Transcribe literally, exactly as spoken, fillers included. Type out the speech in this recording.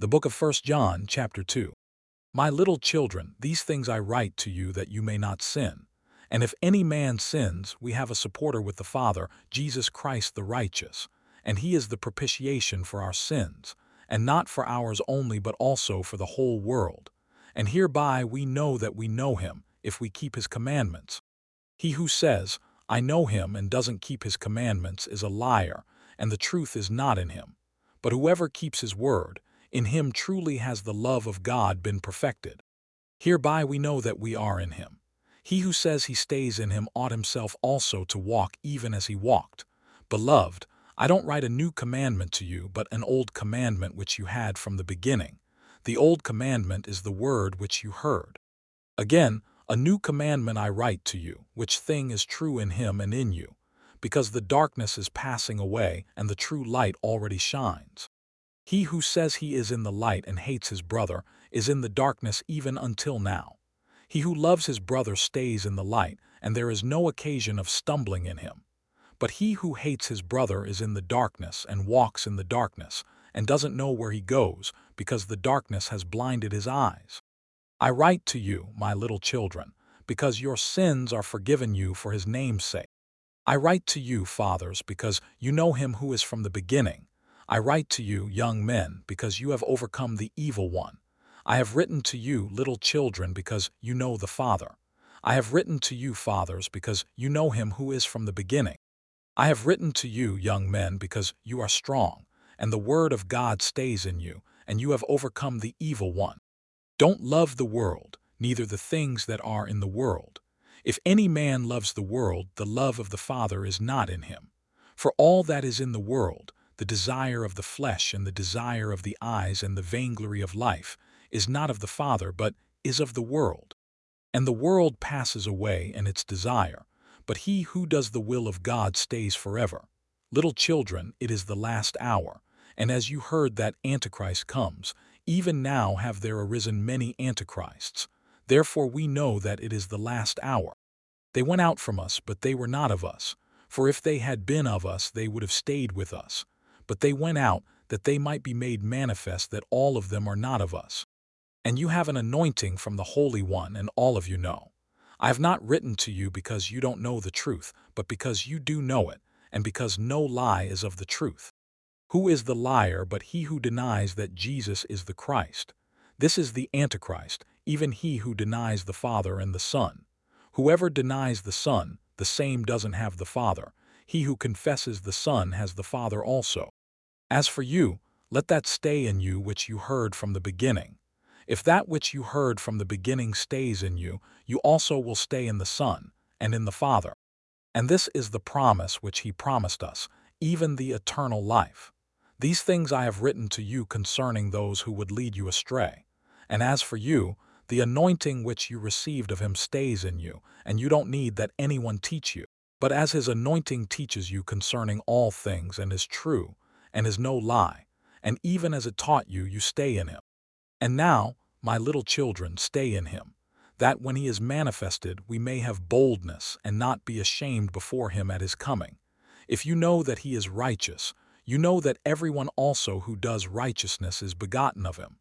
The book of First John, chapter two. My little children, these things I write to you that you may not sin. And if any man sins, we have a supporter with the Father, Jesus Christ the righteous. And he is the propitiation for our sins, and not for ours only but also for the whole world. And hereby we know that we know him, if we keep his commandments. He who says, I know him, and doesn't keep his commandments is a liar, and the truth is not in him. But whoever keeps his word, in him truly has the love of God been perfected. Hereby we know that we are in him. He who says he stays in him ought himself also to walk even as he walked. Beloved, I don't write a new commandment to you, but an old commandment which you had from the beginning. The old commandment is the word which you heard. Again, a new commandment I write to you, which thing is true in him and in you, because the darkness is passing away and the true light already shines. He who says he is in the light and hates his brother is in the darkness even until now. He who loves his brother stays in the light, and there is no occasion of stumbling in him. But he who hates his brother is in the darkness and walks in the darkness, and doesn't know where he goes, because the darkness has blinded his eyes. I write to you, my little children, because your sins are forgiven you for his name's sake. I write to you, fathers, because you know him who is from the beginning. I write to you, young men, because you have overcome the evil one. I have written to you, little children, because you know the Father. I have written to you, fathers, because you know him who is from the beginning. I have written to you, young men, because you are strong, and the word of God stays in you, and you have overcome the evil one. Don't love the world, neither the things that are in the world. If any man loves the world, the love of the Father is not in him. For all that is in the world, the desire of the flesh and the desire of the eyes and the vainglory of life, is not of the Father, but is of the world. And the world passes away and its desire, but he who does the will of God stays forever. Little children, it is the last hour, and as you heard that Antichrist comes, even now have there arisen many Antichrists. Therefore we know that it is the last hour. They went out from us, but they were not of us. For if they had been of us, they would have stayed with us. But they went out, that they might be made manifest that all of them are not of us. And you have an anointing from the Holy One, and all of you know. I have not written to you because you don't know the truth, but because you do know it, and because no lie is of the truth. Who is the liar but he who denies that Jesus is the Christ? This is the Antichrist, even he who denies the Father and the Son. Whoever denies the Son, the same doesn't have the Father. He who confesses the Son has the Father also. As for you, let that stay in you which you heard from the beginning. If that which you heard from the beginning stays in you, you also will stay in the Son, and in the Father. And this is the promise which he promised us, even the eternal life. These things I have written to you concerning those who would lead you astray. And as for you, the anointing which you received of him stays in you, and you don't need that anyone teach you. But as his anointing teaches you concerning all things, and is true, and is no lie, and even as it taught you, you stay in him. And now, my little children, stay in him, that when he is manifested we may have boldness and not be ashamed before him at his coming. If you know that he is righteous, you know that everyone also who does righteousness is begotten of him.